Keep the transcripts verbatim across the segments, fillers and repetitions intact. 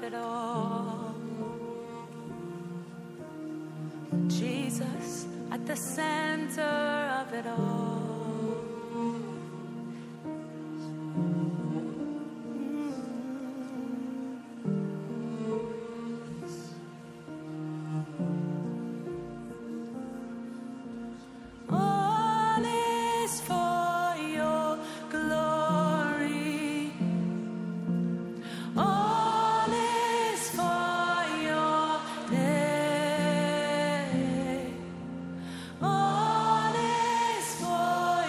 it all. Jesus at the center of it all. All is for your glory. All is for your name. All is for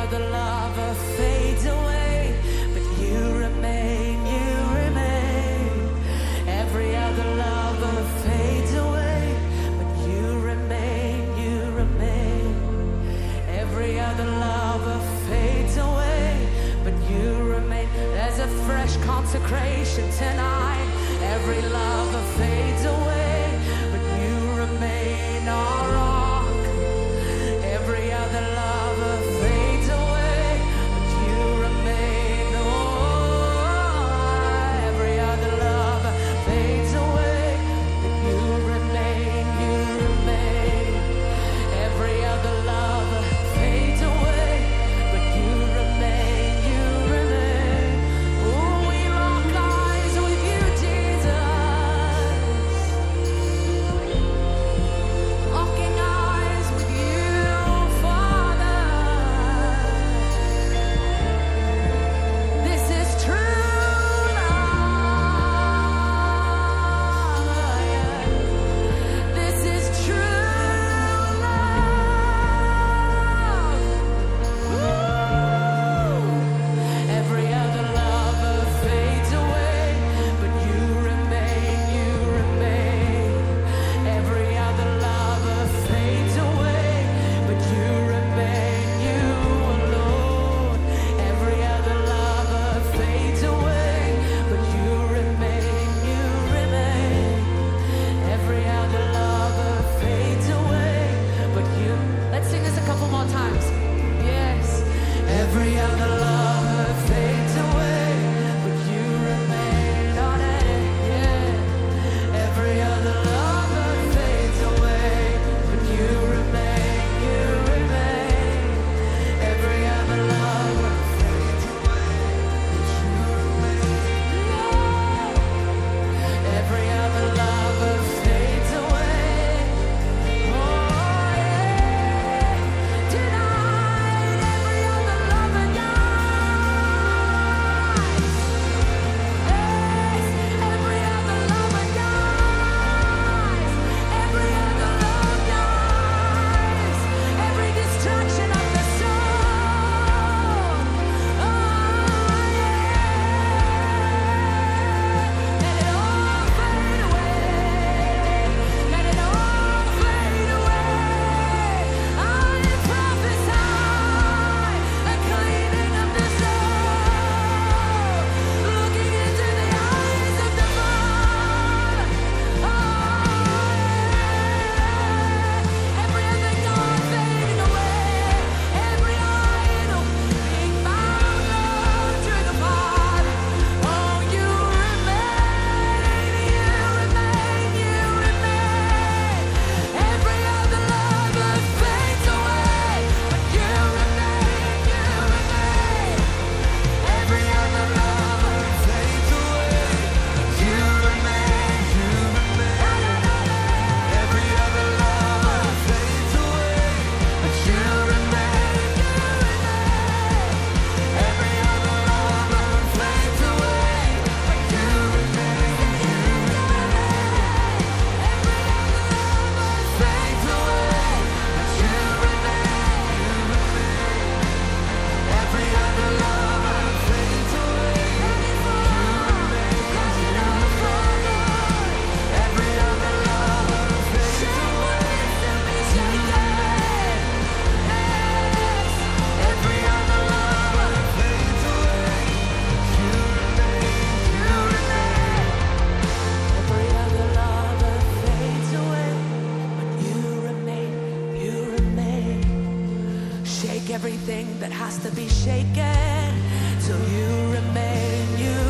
other lover fades away, but you remain, you remain. Every other lover fades away, but you remain, you remain. Every other lover fades away, but you remain. There's a fresh consecration tonight. Every lover fades away, but you remain our rock. Every other lover fades away, but you remain. Oh, every other lover fades away, but you remain, you remain. Every other lover fades away, but you remain, you remain. Oh, we lock eyes with you, Jesus. Locking eyes with you, Father. This is true love. This is true love. Woo! Every other lover fades away, but you remain, you remain. Every other lover fades away, but you remain, you alone. Every other lover fades away, but you remain, you remain. Every other lover fades away, but you. Let's sing this a couple more times. Yes. Every other lover fades away, but you remain on it. Yeah. Every other lover fades away, but you remain, you remain. Every other lover fades away, but you remain. Every other lover fades away. Oh, yeah. Tonight, every other lover dies. Yes, every other lover dies. Every other love dies. Every distraction of the soul. Oh, yeah. Let it all fade away. Let it all fade away. I prophesy a cleaning of the soul, looking into the eyes of the Father. Oh, yeah. Every other God fading away, every idol being bound low to the Father. Oh, you remain, you remain, you remain. Every other lover fades away, but you remain, you remain. Every other lover fades away, but you remain, you remain. Every other lover fades away, but you remain, you remain. Every other lover fades away, but you remain, you remain. Every other lover fades away, but you remain, you remain. Every other lover fades away, but you remain, you remain. Every other lover fades away, but you remain. Yes, every other lover fades away, but you remain, you remain. Every other lover fades away, but you remain, you remain. Shake everything that has to be shaken till you remain, you